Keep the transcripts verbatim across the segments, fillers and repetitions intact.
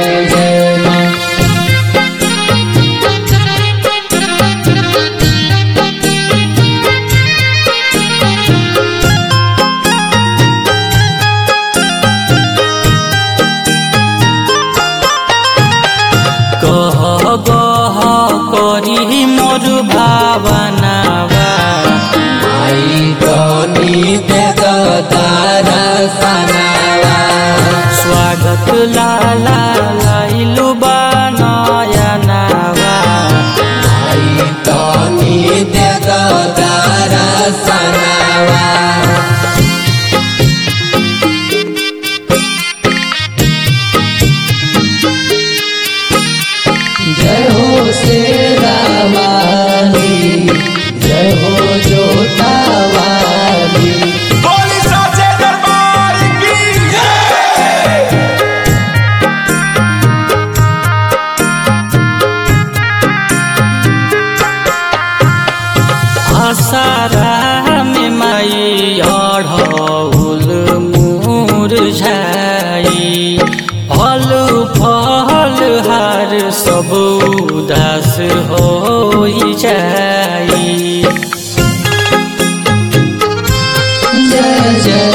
जय जय माँ। गह गह करी मोर भावनावा आई तनी दे तारा सनावा। स्वागत लाला लाइलु नयनावा आई तनी दे तारा सनावा। जय हो शेरा वाली, जय हो जोता वाली। बोली साचे दरबार की जय। आसारा में माई अढ़ौल मुरझाई फल फल हार सब उदास हो जाई। जय जय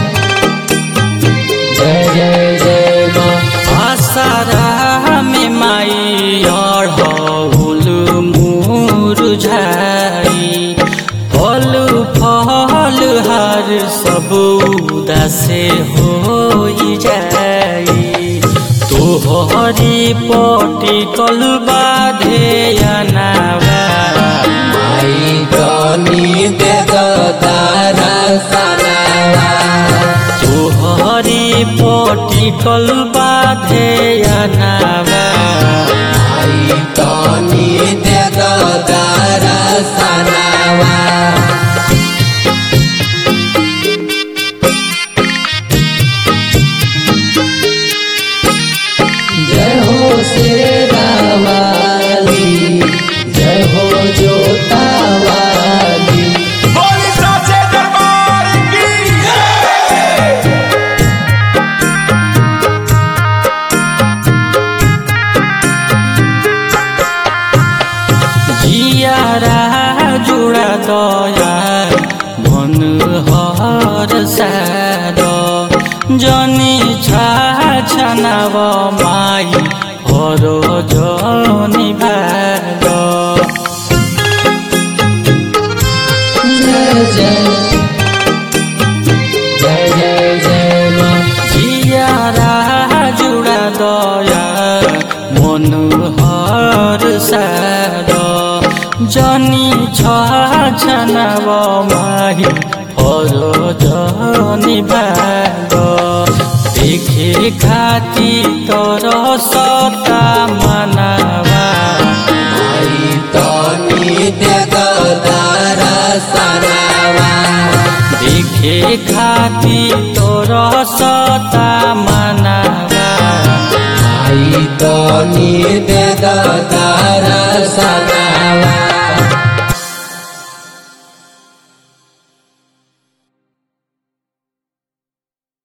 जय जय जय माँ। आसारा में माई अढ़ौल मुरझाई फल फल हार सब उदास हो जाई। तोहरी पटिकल बाधेयनावा आई तनी दे तारा सनावा। तोहरी पटिकल बाधेयनावा आई तनी दे तारा सनावा। जय हो शेरा वाली, जय हो जोता वाली। बोली साचे दरबार की जय। जियारा जुड़ा दया मन हर साद जनी छाछनाव माई हर जनी भाग। जय जय जय जय जय माँ। जियारा जुड़ा दया मन हर साद जनी छाछनाव माही हर जनी भाग। देखे खाती तोर सता मनावा आई तनी दे तारा सनावा। देखे खाती तोर सता मनावा आई तनी दे तारा सनावा।